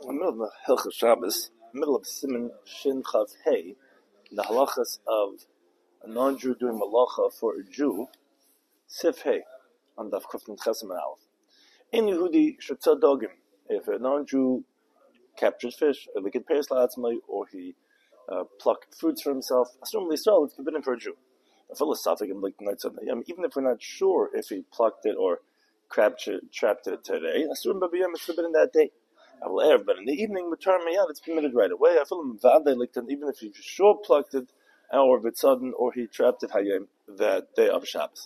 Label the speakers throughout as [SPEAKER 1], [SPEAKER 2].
[SPEAKER 1] In the middle of the Hilchos Shabbos, in the middle of Siman Shin Chav Hey, the halachas of a non-Jew doing malacha for a Jew, Sif Hey, on Daf Kufnin Chesem and Aleph. In Yehudi Shetzah Dogim, if a non-Jew captures fish, or like it pairs la'atzmai, or he plucked fruits for himself, Asur L'Yisrael, it's forbidden for a Jew. A philosophic and like nights on the even if we're not sure if he plucked it or trapped it today, Asur B'Biyam is forbidden that day. But in the evening, it's permitted right away. I feel even if he sure plucked it, or if it's sudden, or he trapped it that day of Shabbos.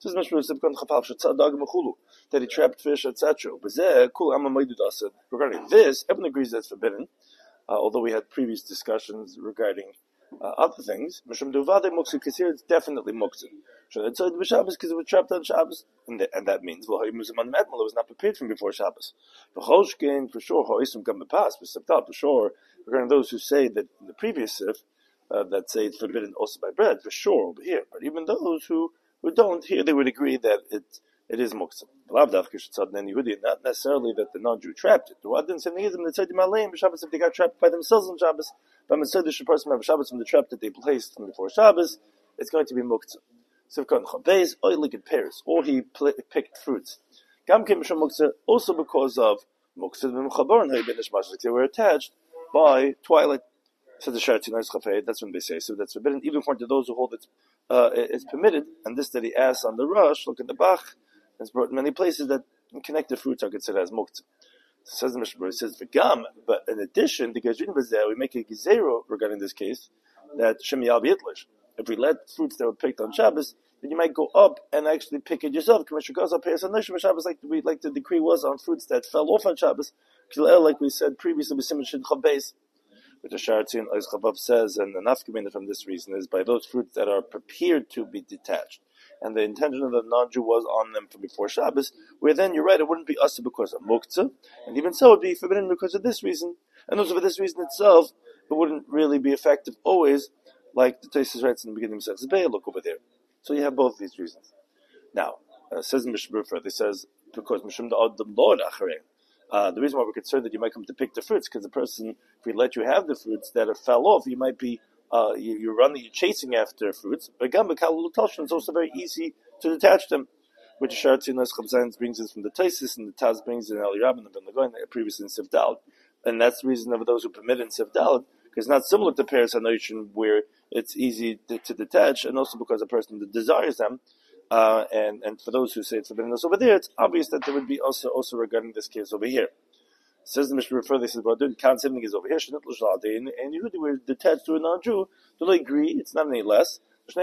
[SPEAKER 1] That he trapped fish, etc. Regarding this, everyone agrees that's forbidden, although we had previous discussions regarding other things. Because here it's definitely muktzah. It's because it was trapped on Shabbos, and that means it was not prepared from before Shabbos. For sure, for sure, regarding those who say that in the previous sif, that say it's forbidden also by bread, for sure over here. But even those who don't, here they would agree that it is muktzah. Not necessarily that the non-Jew trapped it. If they got trapped by themselves on Shabbos, but the person have Shabbos from the trap that they placed from before Shabbos, it's going to be muktzah. Or he picked fruits. Also because of muktzah, they were attached by twilight. Says the Sharatzin, that's when they say so. That's forbidden, even according to those who hold it's permitted. And this that he asks on the Rush, look at the Bach, it's brought in many places that connected fruits are considered as muktzah. Says the Mishnah, it says v'gam, but in addition, the Gazrin Bazeh, we make a gizero regarding this case that Shemiyal B'Yitlish. If we let fruits that were picked on Shabbos, then you might go up and actually pick it yourself. Commissioner goes up here, so Shabbos, like the decree was on fruits that fell off on Shabbos, like we said previously, with Siman Shin Chav Beis. But the Sharatzin Ois Chavav says, and the nafkamina from this reason is by those fruits that are prepared to be detached, and the intention of the non-Jew was on them from before Shabbos, where then you're right, it wouldn't be us because of muktzah, and even so it would be forbidden because of this reason, and also for this reason itself, it wouldn't really be effective always, like the Tosfos writes in the beginning of Masechtas Beis. Look over there. So you have both these reasons. Now, says in Mishnah further, it says because Mishum Adam Lord Acharei. The reason why we're concerned that you might come to pick the fruits, because the person, if we let you have the fruits that fell off, you might be, you're chasing after fruits. But it's also very easy to detach them, which Sharatzin Chabzayin brings us from the Tosfos, and the Taz brings in Eli Rabban and Ben Lagoin, previously in Sif Daled. And that's the reason of those who permit in Sif Daled, because it's not similar to Paris HaNoshim, where it's easy to detach, and also because a person that desires them. And for those who say it's forbidden over there, it's obvious that there would be also regarding this case over here. Says the Mishnah further, says, well, count 70 is over here, and Yehudi were detached to a non-Jew, do they agree? It's not any less.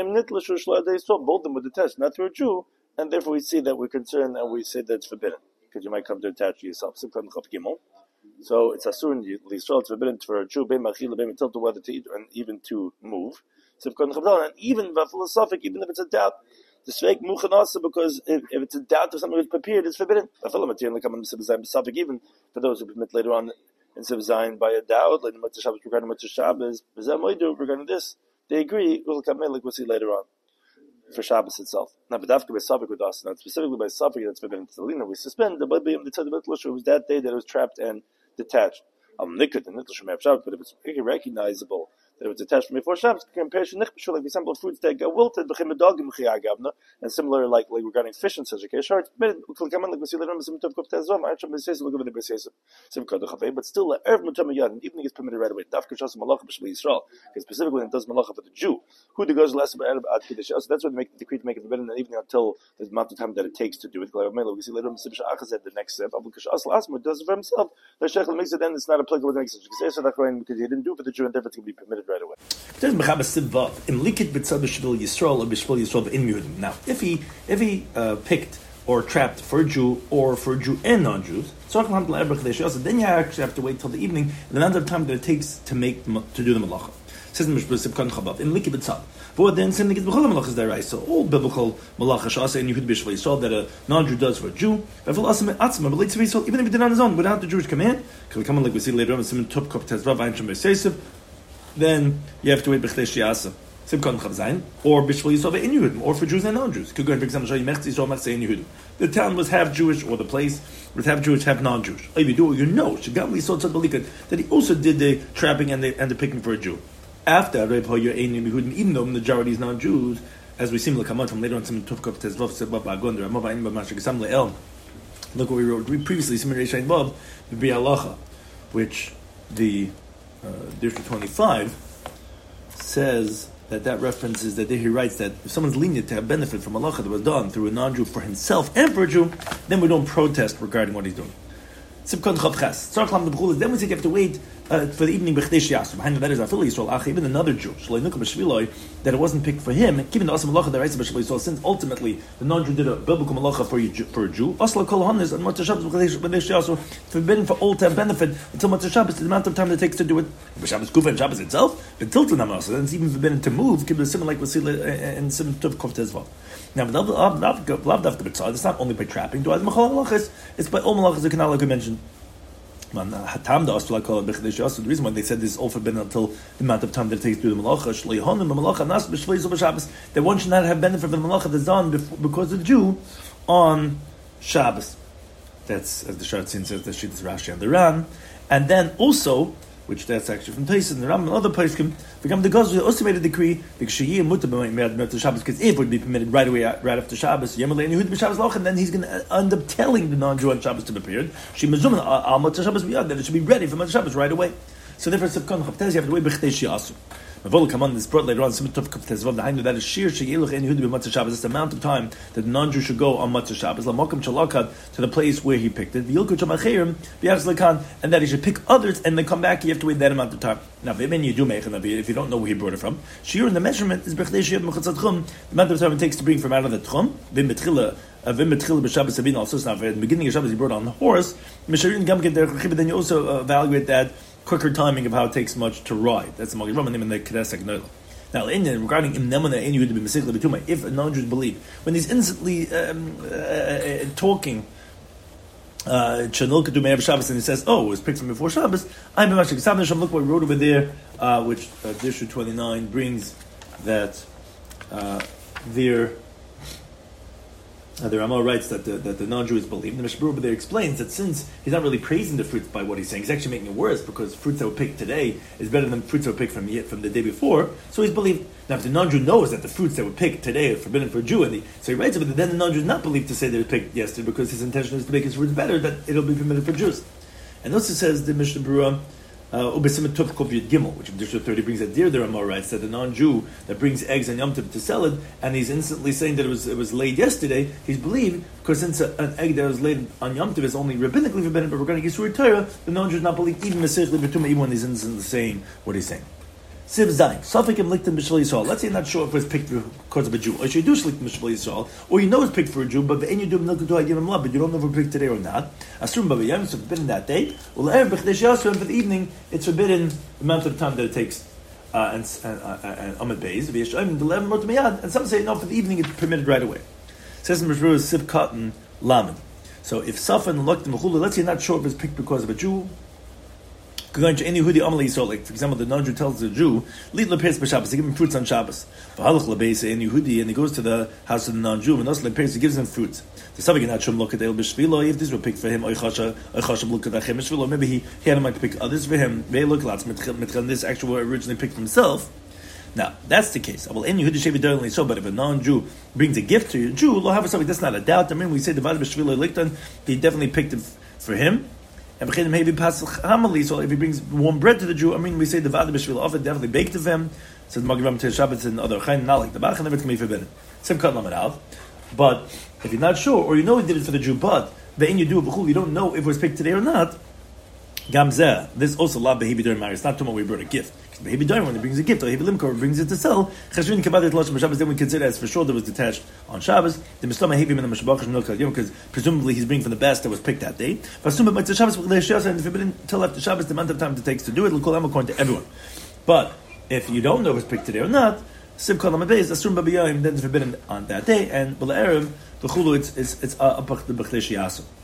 [SPEAKER 1] So both them were detached, not to a Jew, and therefore we see that we're concerned and we say that it's forbidden, because you might come to attach to yourself. So it's asur in Yisrael, it's forbidden for a Jew, until to whether to eat and even to move. And even philosophic, even if it's a doubt, the sveik muchen also, because if it's a doubt of something that's prepared, it's forbidden. Even for those who permit later on in Siv Zayin by a doubt, like Motzei Shabbos regarding Motzei Shabbos, regarding this, they agree. Like we'll see later on for Shabbos itself. Now, but after by Safik with us, not specifically by Safik that's forbidden to Lina, we suspend the B'Yim the Tzad Mitlush. It was that day that it was trapped and detached. Nikut and Nitlush Shabbos, but if it's recognizable that it was attached from before Shabbos, compare to like for example fruits that get wilted, and similar like regarding fish in such a case. Sure, like we see later on, but still, and evening is permitted right away. Because specifically when it does malacha for the Jew, who the goes less about so that's what they make the decree to make it forbidden in the evening until the amount of time that it takes to do it. We see later on the next step. Does it for himself. The makes it then it's not applicable to the next step because he didn't do it for the Jew, and therefore it's going to be permitted right away. Now, if he picked or trapped for a Jew and non-Jews, then you actually have to wait till the evening, the amount of time that it takes to do the malacha. Says in Likid B'Tzav. But then something is b'chol malachas deraisa. So all biblical malachas shasa in Yehud b'Shvei Yisrael that a non-Jew does for a Jew. But even if he did on his own, without the Jewish command, because like we see later on, then you have to wait b'chdei shiasa.
[SPEAKER 2] Simkon Chavzain, or Bishvil Yisrael in Yehudim, or for Jews and non-Jews. Could go and for example, the town was half Jewish, or the place was half Jewish, half non-Jewish. If you do, you know, that he also did the trapping and the picking for a Jew. After even though the majority is non-Jews, as we seem to come out from later on, some Tufkov Tezvov Sebab Agonder, Amava Inba Mashak Sam Le'el. Look what we wrote previously, Simon Reishain Bob, the Bialacha, which the District 25 says that references that he writes that if someone's lenient to have benefit from halacha that was done through a non-Jew for himself and for a Jew, then we don't protest regarding what he's doing. Then we say you have to wait for the evening b'chdesh yasu. Behind that is Afil Yisrael, even another Jew, that it wasn't picked for him, given the awesome malacha that writes about Yisrael, since ultimately the non-Jew did a biblical malacha for a Jew. Asla kol hanis and Motzei Shabbos b'chdesh yasu, forbidden for all to have benefit until Motzei Shabbos, the amount of time that it takes to do it. Shabbos Kufa and Shabbos itself, but tilted namas, and it's even forbidden to move. Give it a similar like Vasila and Sim Tov Kov Tezvav. Now, it's not only by trapping. It's by all malachas, like we mentioned. The reason why they said this is all forbidden until the amount of time that it takes to do the malacha, that one should not have benefit from the malacha that's done because of the Jew on Shabbos. That's, as the Sharatzin says, that Shittas Rashi and the Ran. And then also, which that's actually from Taisus and the Ram and other places, become the Gazul also made a decree because if it would be permitted right away, right after Shabbos, and then he's going to end up telling the non-Jew on Shabbos to be prepared. That it should be ready for Shabbos right away. So therefore, you have to wait b'chtei shi'asu. Come on, this brought later on. That is shir sheyeluch en Yehuda b'matzah Shabbos. It's the amount of time that the non-Jew should go on Matzah Shabbos. Lamokim shalakad, to the place where he picked it. V'yilku chamacherim b'yavs lekan, and that he should pick others and then come back. You have to wait that amount of time. Now, if you don't know where he brought it from, shir in the measurement is b'chdei sheyev mechutzat tchum. The amount of time it takes to bring from out of the tchum. V'im betchila b'Shabbos sabin. Also, it's not in the beginning of Shabbos he brought on the horse. Then you also evaluate that quicker timing of how it takes much to ride. That's the Magid Rambam and the Kedesek Noila. Now, regarding if a non-Jew believe when he's instantly talking, and he says, "Oh, it was picked from before Shabbos." I'm look what we wrote over there, which District 29 brings that the Ramah writes that the non-Jews believe. The Mishnah over there explains that since he's not really praising the fruits by what he's saying, he's actually making it worse because fruits that were picked today is better than fruits that were picked from the day before. So he's believed. Now, if the non-Jew knows that the fruits that were picked today are forbidden for a Jew, so he writes it, but then the non-Jew is not believed to say they were picked yesterday because his intention is to make his fruits better, that it'll be permitted for Jews. And also says the Mishnah Berurah, which in District 30 brings that the Ramah writes that the non-Jew that brings eggs and Yom Tov to sell it, and he's instantly saying that it was laid yesterday, he's believed, because since an egg that was laid on Yom Tov is only rabbinically forbidden, but regarding Yisur Torah, the non-Jew is not believed even even when he's instantly saying what he's saying. Siv Zayin, Safekim Liktim B'Shvil Yisrael. Let's say you're not sure if it was picked because of a Jew, or you do Shliktim B'Shvil Yisrael, or you know it's picked for a Jew, but you do but you don't know if it's picked today or not. Asrum B'Yam, it's forbidden that day. For the evening, it's forbidden the amount of time that it takes. And Amid Beis, and some say no, for the evening it's permitted right away. Says in Mishru Siv Cotton Lamed. So if Safa and Loktim Mechula, let's say you're not sure if it's picked because of a Jew. Going to any Yehudi Amalei Yisrael, like for example, the non-Jew tells the Jew, "Lead lepeis b'Shabbos." They give him fruits on Shabbos. V'halach lebeis any Yehudi, and he goes to the house of the non-Jew, and also lepeis, he gives him fruits. The Sabbath not shum look at el b'shvilo. If these were picked for him, oichasha look at achem b'shvilo. Maybe he had him to pick others for him. They look lots mitchan. This actually were originally picked for himself. Now that's the case. Well, any Yehudi should be doing so. But if a non-Jew brings a gift to a Jew, lo have a Sabbath. That's not a doubt. I mean, we say the vada b'shvilo liktan. He definitely picked it for him. And maybe so if he brings warm bread to the Jew, I mean, we say the Vada B'Shvil offer definitely baked of him. Says Magid to Shabbos and other Chayin, not like the Bach, and everything can be forbidden. Same cut lamed out. But if you're not sure, or you know he did it for the Jew, but ve'in you do b'chul, you don't know if it was picked today or not. Gamzeh, this also la behibi during marriage. It's not too much we brought a gift. Behibi during when he brings a gift, or behibi limkor brings it to sell. Cheshvin kabbadet loshim Shabbos. Then we consider as for sure that was detached on Shabbos. The mislama hevim in the mashbachash no kadyom because presumably he's bringing from the best that was picked that day. Vasum but Shabbos and forbidden until after Shabbos the amount of time it takes to do it. L'kol am according to everyone. But if you don't know if it's picked today or not, sim kol amabeis asum babiyim then it's forbidden on that day and b'le'erev v'chulu it's apach the b'chdei shiasu.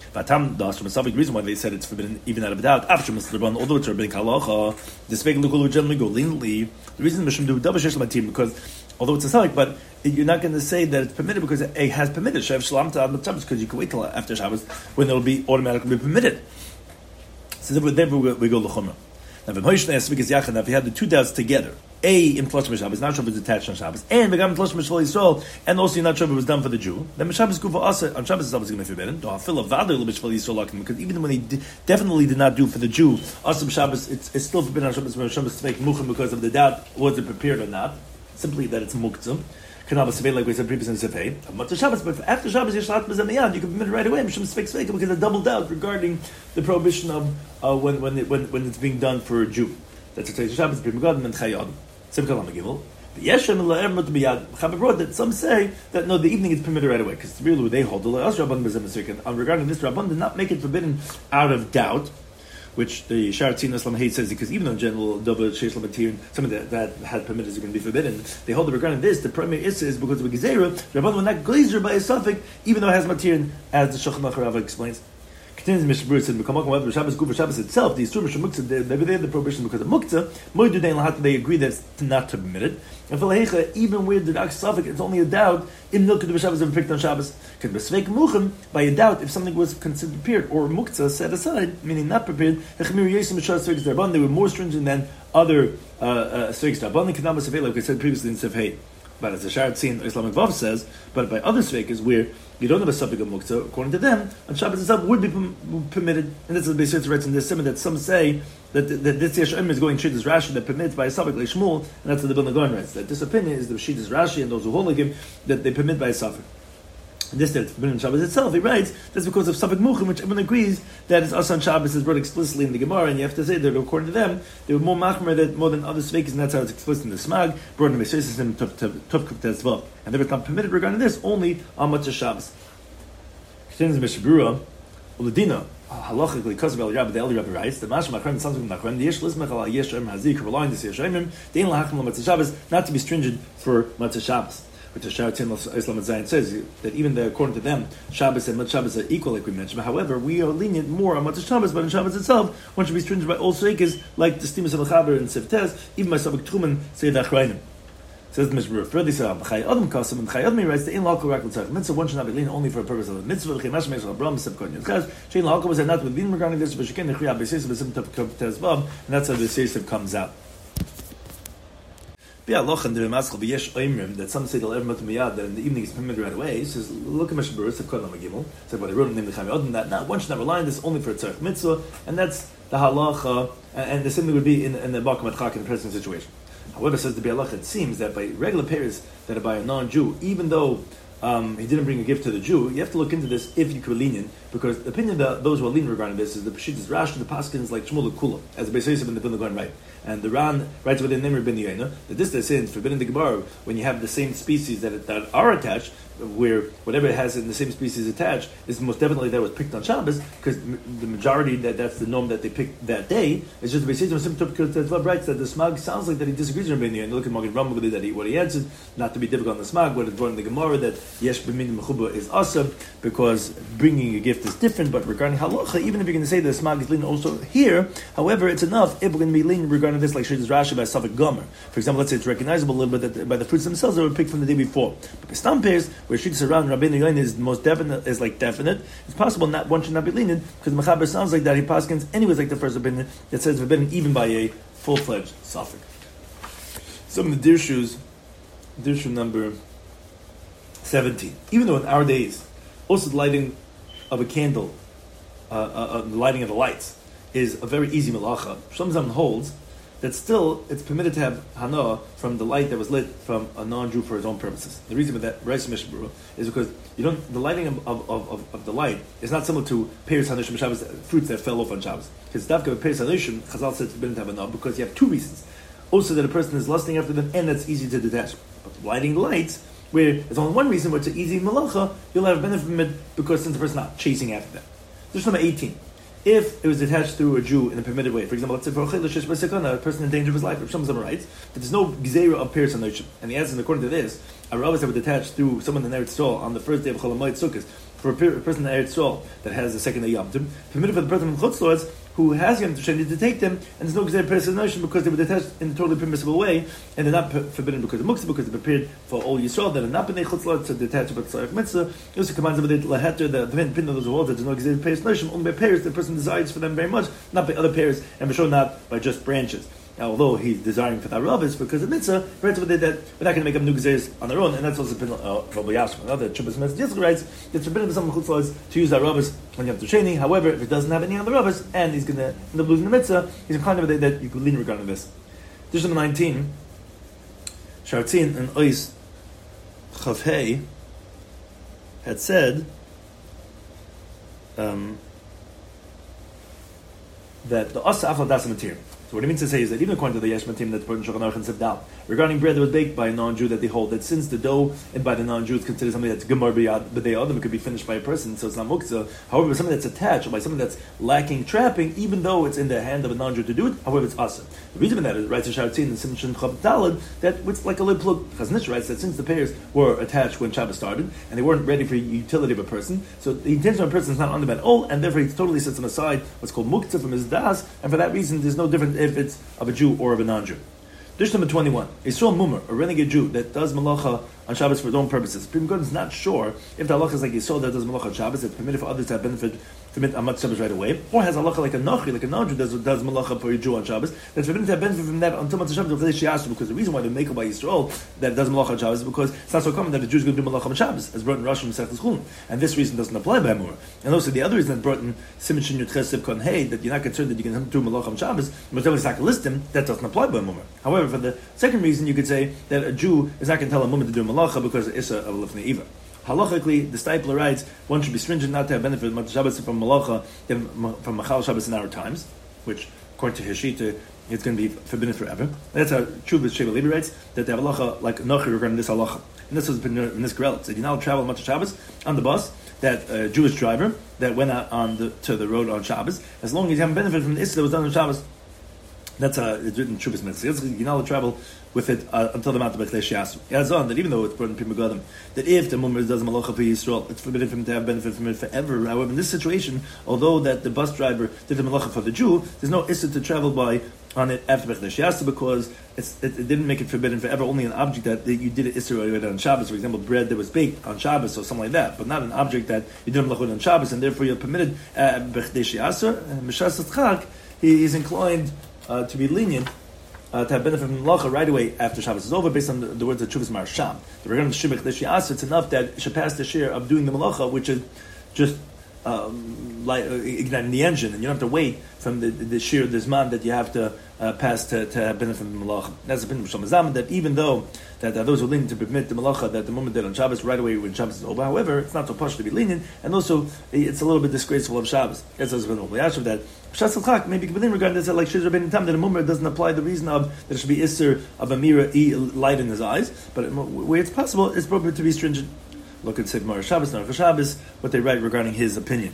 [SPEAKER 2] Vatam the Ashram reason why they said it's forbidden even out of doubt. After although it's forbidden halacha, this way generally go leniently. The reason Mishum do double shesh matir because although it's a sabik, but you're not going to say that it's permitted because it has permitted shev shalam to Shabbos because you can wait till after Shabbos when it'll be automatically permitted. So therefore we go l'chumrah. Now if you had the two doubts together, in Flosh Shabbos, not sure if it's attached on Shabbos, and Begam Flosh Mishvol Yisrael, and also you're not sure if it was done for the Jew, then Shabbos Kufa Asa on Shabbos itself is going to be forbidden. Because even when he definitely did not do for the Jew, Asa Shabbos, it's still forbidden on Shabbos to make muchim because of the doubt was it prepared or not. Simply that it's muktzim. Like we said previously in Sefei. But after Shabbos, you can permit it right away. Because a double doubt regarding the prohibition of when it's being done for a Jew. That's a Shabbos Primagodim and Chayod. Simchalam Gimel. That some say that no, the evening is permitted right away because really they hold the regarding this Rabban did not make it forbidden out of doubt, which the Sharatzin Islam Hate says because even though in general double sheish lamatir something that had permitted is going to be forbidden, they hold the regarding this the primary issa is because of a gezerah. Rabban will not glazer by a suffix even though it has matir, as the Shulchan Aruch Rava explains. Continues Mishnah said, "Mekamakom Shabbos Gufa Shabbos itself. The Yisur Muktzah, maybe they have the prohibition because of Muktzah. Moedu Dein Lahat, they agree that it's not to be permitted. And for Lehecha, even where the Rak Safik, it's only a doubt. In Milk the Shabbos ever picked on Shabbos. Can be Sveik Muchim by a doubt if something was considered prepared or Muktzah set aside, meaning not prepared. Hechmir Yesim Mishar Sveiks Darban. They were more stringent than other Sveiks Darban. The Kedama Sefei, like I said previously in Sefei. But as the Sharatzin Islamic Vav says, but by other Sveikas where you don't have a suffix of muktzah, according to them, on Shabbos itself would be permitted. And that's what the Beis writes in this simon that some say that this Yesh is going to treat as Rashi that permits by a suffix like Shmuel, and that's what the Vilna Gaon writes. That this opinion is the Shittas Rashi and those who hold like him that they permit by a suffix. And this that it's forbidden on Shabbos itself, he writes, that's because of suffix muchim, which everyone agrees that it's us on Shabbos is brought explicitly in the Gemara, and you have to say that according to them, they were more machmer that more than other sveikas, and that's how it's explicit in the Smag, brought in the Mesis and Tuvkuf Tezvav. And they were not permitted regarding this only on Matzah Shabbos. Continues Mishnah Berurah, Uladina, halachically because of El Rabbi, the El Rabbi writes, the Mashma Achron sounds like Nachron, the Yesh Lizmech al Yesh Omer Hazik, relying this Yesh Omer, the Ein Lahachim Matzah Shabbos, not to be stringent for Matzah Shabbos. Which the Sharatzin Islam Zayin says that even though according to them Shabbos and Matzah Shabbos are equal, like we mentioned. However, we are lenient more on Matzah Shabbos, but in Shabbos itself, one should be stringent by all Sheikas, like the Stimus of Chaber and Seftes, even by Sabak Truman say the Achrayim. Says the Mishnah. Further, Chai Adam Kasam and Chai Adam writes the in law correct with mitzvah. One should not be lean only for a purpose of the mitzvah. Chemash Meshal Abraham Sebkon Yechaz. Shein law was not with being regarding this, but she can Nechriya Beisis with some type of Tezvav, and that's how the Beisis comes out. That some say that in the evening is permitted right away. He says, look at Mishnah Berurah, said what I wrote in the Name that now one should not rely on this only for a tzarech mitzvah, and that's the halacha, and the same thing would be in the Bakum Atchak in the present situation. However, says the Bialach, it seems that by regular pairs that are by a non-Jew, even though he didn't bring a gift to the Jew, you have to look into this if you could be lenient, because the opinion that those who are lenient regarding this is the Peshittas Rashi, the Paskins like Shmuel Kula, as the Beis Yosef and the Vilna Gaon write. And the Ran writes within Nimr ben Yaina that this they say is forbidden in the Gemara when you have the same species that are attached, where whatever it has in the same species attached is most definitely that was picked on Shabbos, because the majority that's the norm that they picked that day. It's just the Beis Yosef writes that the Smag sounds like that he disagrees with Ben Yaina. Look at Magen Rambam that what he answers, not to be difficult on the Smag, what is brought in the Gemara that Yesh b'min mechuba is asab because bringing a gift is different. But regarding halacha, even if you're going to say the Smag is lean also here, however, it's enough if we're going to be lean regarding this, like Shittas Rashi by Safek Gomer. For example, let's say it's recognizable a little bit that by the fruits themselves that were picked from the day before. But by stam pairs, where Shittas around Rabbeinu Yoin is most definite, is like definite, it's possible one should not be lenient because Mechaber sounds like that he paskins anyways like the first opinion that says forbidden even by a full-fledged Safek. Some of the Dirshu number 17. Even though in our days, also the lighting of a candle, the lighting of the lights is a very easy malacha. Shlomo holds that still it's permitted to have hana from the light that was lit from a non-Jew for his own purposes. The reason for that, Reis Mishnah Berurah, is because the lighting of the light is not similar to Peres Hanushim Shabbos, fruits that fell off on Shabbos. Because Davka Peres Hanushim, Chazal said it's forbidden to have hana because you have two reasons. Also that a person is lusting after them and that's easy to detach. But lighting the lights, where there's only one reason where it's an easy malacha, you'll have benefit from it because since the person's not chasing after them. There's number 18. If it was attached through a Jew in a permitted way, for example, let's say for a person in danger of his life, if someone writes that there's no gzeira of Peres Hanushim, and the answer is according to this, a rabbi that was attached through someone in Eretz Yisrael on the first day of Chol Hamoed Sukkos, for a person in Eretz Yisrael that has the second day Yom Tov, permitted for the person from Chutz La'aretz who has Yom Tov Sheni to take them, and there's no Gzeir Peres notion because they were detached in a totally permissible way, and they're not forbidden because of Muktzah, because they're prepared for all Yisrael that are not B'nei Chutz La'aretz, so detached about Tzarech Mitzvah. He also commands about the Laheter, the pin of those who hold that there's no Gzeir Peres notion, only by pairs the person desires for them very much, not by other pairs, and for sure not by just branches. Now, although he's desiring for that Rabbis because of Mitzvah, that we're not going to make up new Gezeres on their own, and that's also been probably asked. Another Chubbas Metzger writes it's forbidden for some Chutz La'aretz to use that Rabbis when you have to Sheni. However, if it doesn't have any other Rabbis and he's going to end up losing the Mitzvah, he's inclined to that you could lean regarding this. Dish number 19, Shartzin and Ois Chavhei had said that the Asa Afal Das Matir. So what he means to say is that even according to the Yesh Matim that's brought in Shulchan Aruch and Sivdal, regarding bread that was baked by a non-Jew, that they hold that since the dough and by the non-Jew is considered something that's gemar b'day adam, it could be finished by a person, so it's not muktzah. However, something that's attached or by something that's lacking trapping, even though it's in the hand of a non-Jew to do it, however, it's asa. The reason for that is writes in Shartzin and Simchin Chav Dalad that it's like a lid plug. Chaznish writes that since the pairs were attached when Shabbos started and they weren't ready for the utility of a person, so the intention of a person is not under that all, and therefore he totally sets them aside what's called muktzah from his das, and for that reason there's no difference if it's of a Jew or of a non-Jew. Dish number 21. Yisrael Mumar, a renegade Jew that does malacha on Shabbos for his own purposes. Supreme Court is not sure if the halacha is like Yisrael that does malacha on Shabbos, it's permitted for others to have benefit from it on Mat Shabbos right away, or has halacha like a Nachri, like a non-Jew does malacha for a Jew on Shabbos, that's forbidden to have benefit from that until Mat Shabbos, because the reason why they make it by Yisrael that does malacha on Shabbos is because it's not so common that a Jew is going to do malacha on Shabbos, as brought in Rosh Hashanah Chulun, and this reason doesn't apply by Mumar. And also the other reason that brought in Siman Shin Yud Ches Kon Hey, that you're not concerned that you can do malacha on Shabbos, but it's not list him, that doesn't apply by Mumar. However, for the second reason, you could say that a Jew is not going to tell a woman to do malacha because of Issa of Lifnei Iva. Halachically, the Stipler writes one should be stringent not to have benefit much Shabbos from malacha than from Machal Shabbos in our times, which, according to Hashita, it's going to be forbidden forever. That's how Chuvas Sheva Levi writes that they have halacha like Nochi regarding this halacha. And this was in this Grel. So you now travel much Shabbos on the bus, that Jewish driver that went out to the road on Shabbos, as long as you haven't benefited from the Issa that was done on Shabbos. That's it's written in Chuvas Mitzvah. You know, travel with it until the Mount of Bechlesh Yasu. He adds on that even though it's brought in Pri Megadim, that if the Mumar does malacha for Yisrael, it's forbidden for him to have benefit from it forever. However, in this situation, although that the bus driver did the malacha for the Jew, there's no issa to travel by on it after Bechlesh Yasu because it didn't make it forbidden forever. Only an object that you did it issa on Shabbos, for example, bread that was baked on Shabbos or something like that, but not an object that you did malacha on Shabbos, and therefore you're permitted Bechlesh Yasu. Mishas Tzchak, he is inclined to be lenient, to have benefit from malacha right away after Shabbos is over, based on the words of Chuvas Marsham. Regarding the Shibach Deshi it's enough that it should pass the share of doing the malacha, which is just like igniting the engine, and you don't have to wait from the sheer the zman that you have to pass to have benefit from the malacha. That's the opinion of Shlomo that even though that those who are lenient to permit the malacha that the moment did on Shabbos right away when Shabbos is over, however, it's not so posh to be lenient, and also it's a little bit disgraceful of Shabbos. As has been Yashav that Pshas Chak maybe within regard to that like Shizra Ben Tam that a mummer doesn't apply the reason of that it should be Isser of a mirror light in his eyes, but where it's possible, it's appropriate to be stringent. Look at Sigmar Shabbos, Narach Shabbos, what they write regarding his opinion.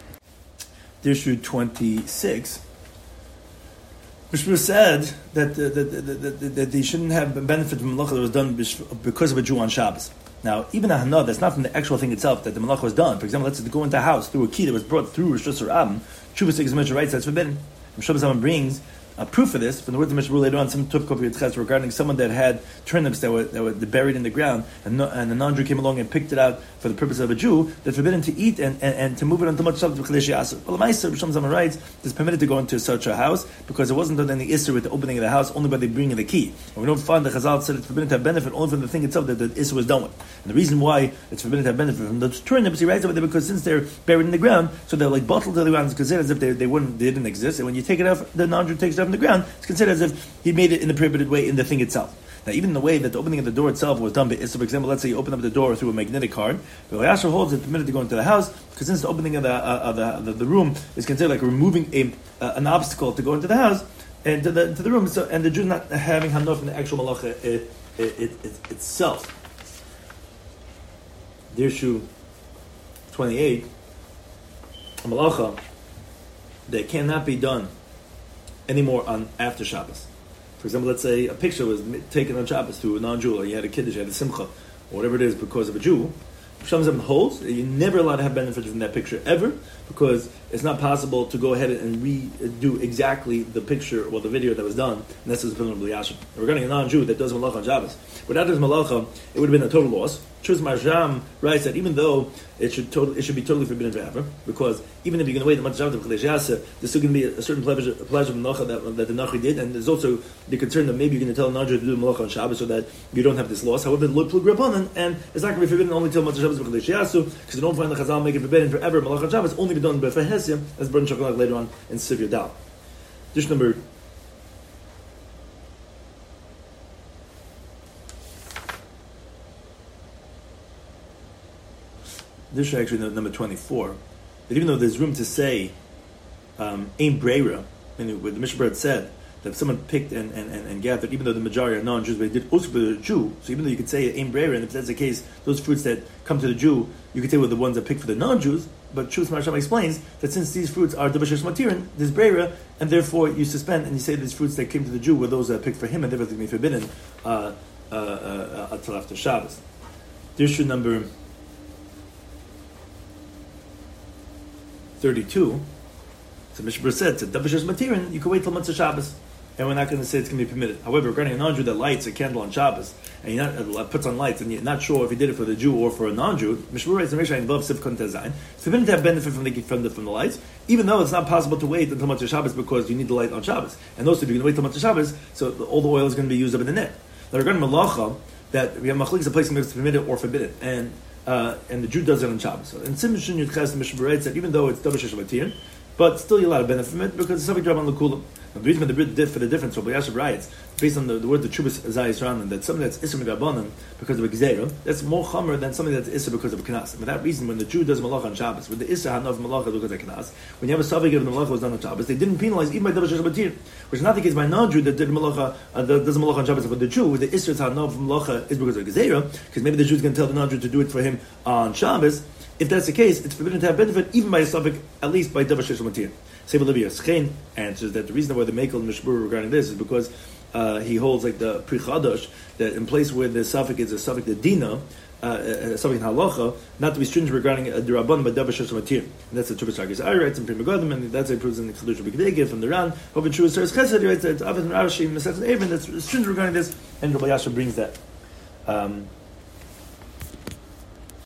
[SPEAKER 2] Dirshu 26. Mishmur said that they shouldn't have benefit from malacha that was done because of a Jew on Shabbos. Now, even a hana, that's not from the actual thing itself that the malacha was done. For example, let's say to go into a house through a key that was brought through Rosh Hashanah. Chuvas Sigmar writes that's forbidden. Shabbos brings a proof of this from the words of Mishnah later on, some Tuf Kofi Yitzchak regarding someone that had turnips that were buried in the ground, and the non-Jew came along and picked it out for the purpose of a Jew, that's forbidden to eat and to move it until much Shabbos B'Chodesh Yasser. Well, the Ma'aser Rishon Zalman writes it's permitted to go into such a house because it wasn't done any Isser with the opening of the house, only by the bringing of the key. And we don't find the Chazal said it's forbidden to have benefit only from the thing itself that the Isser was done with. And the reason why it's forbidden to have benefit from the turnips, he writes over there, because since they're buried in the ground, so they're like bottled to the ground, it's considered as if they didn't exist. And when you take it off, the non-Jew takes it off from the ground, it's considered as if he made it in a prohibited way in the thing itself. Now, even the way that the opening of the door itself was done by Issa, for example, let's say you open up the door through a magnetic card, the Yasher holds it permitted to go into the house, because since the opening of the room is considered like removing an obstacle to go into the house, and to the room, so, and the Jew not having hanof in the actual malacha itself. Dirshu 28, a malacha that cannot be done anymore on after Shabbos. For example, let's say a picture was taken on Shabbos to a non-Jew, or you had a kiddush, you had a simcha, or whatever it is because of a Jew, Shamzam holds that you're never allowed to have benefit from that picture ever, because it's not possible to go ahead and redo exactly the picture or the video that was done, and that's the opinion of Yashim. Regarding a non-Jew that does malacha on Shabbos, without his malacha, it would have been a total loss. Shuz Marjam writes that even though it should be totally forbidden forever, because even if you're going to wait the month of Shabbos, there's still going to be a certain pleasure of malacha that the Nachri did, and there's also the concern that maybe you're going to tell a non-Jew to do malacha on Shabbos so that you don't have this loss. However, the plug upon and it's not going to be forbidden only till month of Shabbos because you don't find the Chazal make it forbidden forever. Malacha on Shabbos only be done by Hesia, as Bern Shakalak later on in Sivya Dal. Dish number 24. That even though there's room to say Ein Breira, and what the Mishnah Berurah said that if someone picked and gathered, even though the majority are non-Jews, but they did also for the Jew. So even though you could say Ein Breira, and if that's the case, those fruits that come to the Jew, you could say were the ones that picked for the non-Jews. But Shus Marsham explains that since these fruits are Dabashish Matirin, there's Breira, and therefore you suspend and you say these fruits that came to the Jew were those that picked for him, and therefore they may be forbidden until after Shabbos. Dirshu number 32. So Mishnah Berurah said, Dabashish Matirin, you can wait till Matzah Shabbos, and we're not going to say it's going to be permitted. However, regarding a non-Jew that lights a candle on Shabbos, and he puts on lights, and you're not sure if he did it for the Jew or for a non-Jew, Mishnah Berurah is above Sivkon Tezayin. It's forbidden to have benefit from the lights, even though it's not possible to wait until Matzah Shabbos because you need the light on Shabbos. And also, if you're going to wait till Matzah Shabbos, so all the oil is going to be used up in the net. Now, regarding malacha, that we have machlokes a place that it's permitted or forbidden, and the Jew does it on Shabbos. So in Simon Yud Ches, the Mishnah Berurah said even though it's Dabashish Matirin, but still you're allowed to benefit from it because it's something Rabban L'Kulam. The reason for the difference, Rabbi Yashav writes, based on the word the Chubas Zayis Ranan, that something that's Isser Midrabanan because of a Gzeira, that's more Chomer than something that's Isser because of a Knas. And for that reason, when the Jew does Malacha on Shabbos, with the Isser Hanav Malacha because of Knas, when you have a Savig of the Malacha was done on Shabbos, they didn't penalize even by Dabashish Matir, which is not the case by non-Jew that did Malacha, does Malacha on Shabbos. For the Jew, with the Isser Hanav Malacha is because of Gzeira, because maybe the Jew is going to tell the non-Jew to do it for him on Shabbos. If that's the case, it's forbidden to have benefit even by a Savig, at least by Dabashish Matir. Seba Levi Yaschein answers that the reason why the Mekel and Mishnah Berurah regarding this is because he holds like the Pri Chadash that in place where the suffix is a suffix the Dina, a suffix in Halacha, not to be stringent regarding a Diraban but Dabashish Matir. And that's the Chubas Targis I writes in Pri Megadim, and that's how it proves in the Chedush B'Gdegeh from the Ran. However, Chubas Targis Chesed he writes that Avid and Rashi Mesach and Even that's stringent regarding this, and Rabbi Yasha brings that.